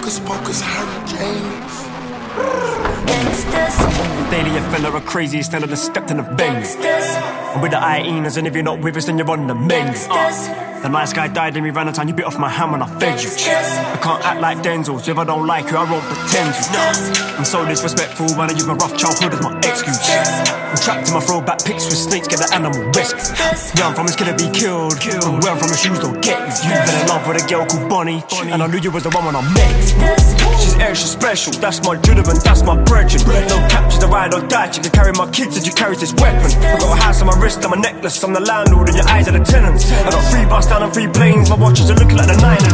Hocus Pocus, Harry James. Daily offender, a crazy stand on the step in the bangs. And with the hyenas, and if you're not with us, then you're on the mengs. The nice guy died and we ran out and you bit off my hand when I fed you. I can't act like Denzel, so if I don't like you, I won't pretend to. I'm so disrespectful when I use my rough childhood as my excuse. I'm trapped in my throwback pics with snakes, get the animal rescue. Where I'm from is gonna be killed, and where I'm from is shoes don't get you. Fell in love with a girl called Bonnie, and I knew you was the one when I met. She's extra special, that's my Judovan, that's my brethren. No captures, a ride or die, she can carry my kids and she carries this weapon. I got a house on my wrist and my necklace, I'm the landlord and your eyes are the tenants. I got 3 bus down and 3 planes, my watches are looking like the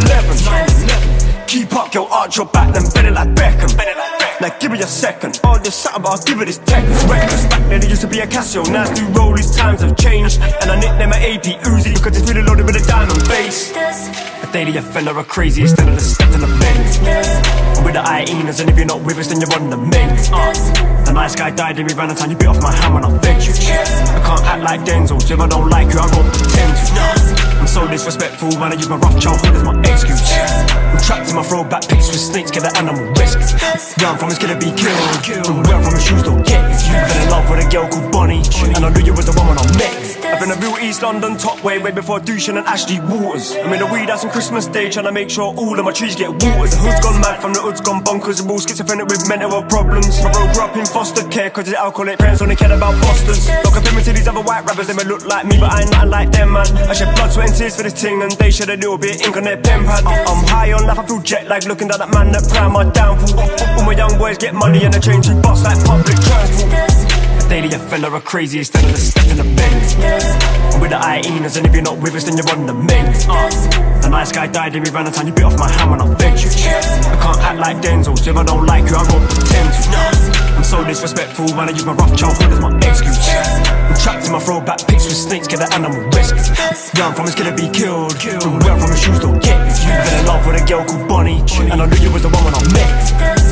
9/11. Keep up, yo, arch your back, then bend it like Beckham. Now give me a second, oh there's something but I'll give it this tech. Reckless, back then it used to be a Casio, now it's new rollies, times have changed. And I nickname it AP Uzi because it's really loaded with a diamond base. A daily offender, a crazy instead of the step in the bends. And with the hyenas, and if you're not with us then you're on the mengs. The nice guy died and we ran out and you bit off my hand when I fed you. I can't act like Denzel, so if I don't like you I won't pretend to. I'm so disrespectful when I use my rough childhood as my excuse. I'm trapped in my throwback pics with snakes, get the animal rescue. Where I'm from is gonna be killed, and where I'm from is shoes don't get you. Fell in love with a girl called Bonnie, and I knew you was the one when I met. I've been a real East London top way before douching and Ashley Waters. I'm in a weed house on Christmas Day trying to make sure all of my trees get watered. The hood's gone mad from the hood's gone bonkers. We're all schizophrenic with mental health problems. My bro grew up in foster care cause his alcoholic parents only cared about fosters. Don't compare me to these other white rappers, they may look like me but I ain't nothing like them, man. I shed blood, sweat and tears for this ting and they shed a little bit ink on their pen pad. I'm high on life, I feel jet lag looking down that man that proud my downfall. All my young boys get money and they train to bust like public transport. A daily offender, a crazy instead of the step in the bends. And with the hyenas, and if you're not with us then you're on the mengs. The nice guy died and we ran out and you bit off my hand when I fed you. I can't act like Denzel, so if I don't like you I won't pretend to. I'm so disrespectful when I use my rough childhood as my excuse. I'm trapped in my throwback pics with snakes, get the animal rescue. Where I'm from is gonna be killed, and where I'm from is shoes don't get you. Fell in love with a girl called Bonnie, and I knew you was the one when I met.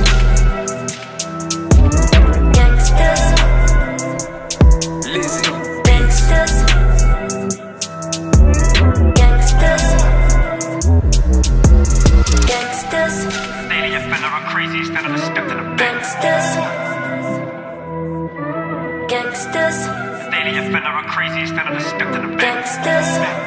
Daily offender, a crazy instead of the step in the bends. Daily offender, a crazy instead of the step in the bends.